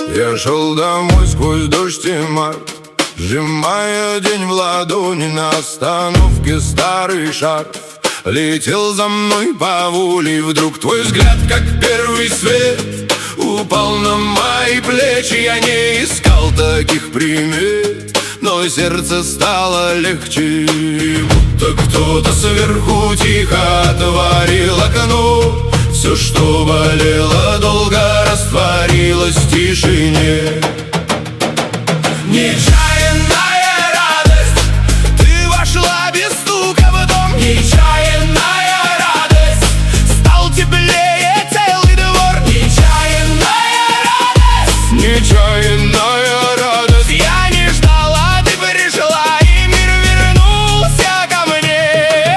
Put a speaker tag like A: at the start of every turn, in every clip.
A: Я шел домой сквозь дождь и мар, сжимая день в ладони. На остановке старый шарф летел за мной по улице. Вдруг твой взгляд, как первый свет, упал на мои плечи. Я не искал таких примет, но сердце стало легче. Будто кто-то сверху тихо отворил окно. Все, что болело долго, растворилось в тишине. Нечаянная радость, ты вошла без стука в дом. Нечаянная радость, стал теплее целый двор. Нечаянная радость, нечаянная радость. Я не ждала, ты пришла, и мир вернулся ко мне.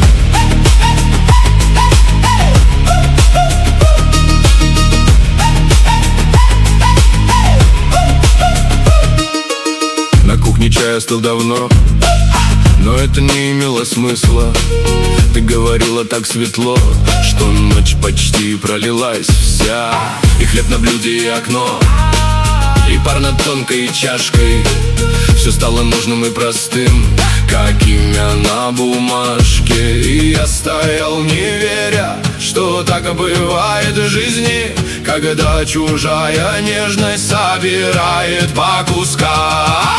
A: На кухне чай остыл давно, но это не имело смысла. Ты говорила так светло, что ночь почти пролилась вся. И хлеб на блюде, и окно, и пар над тонкой чашкой. Все стало нужным и простым, как имя на бумажке. И я стоял, не веря, что так бывает в жизни, когда чужая нежность собирает по кускам.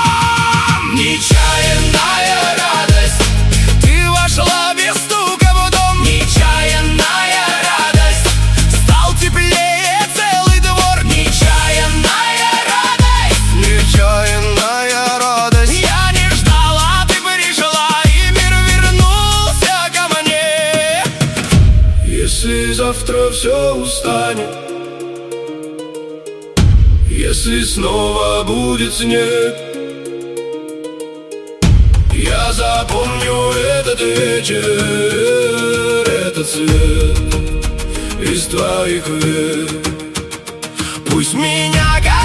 A: Нечаянная радость, ты вошла без стука в дом. Нечаянная радость, стал теплее целый двор. Нечаянная радость, нечаянная радость. Я не ждала, ты пришла, и мир вернулся ко мне. Если завтра все устанет, если снова будет снег, я запомню этот вечер, этот цвет из твоих век. Пусть меня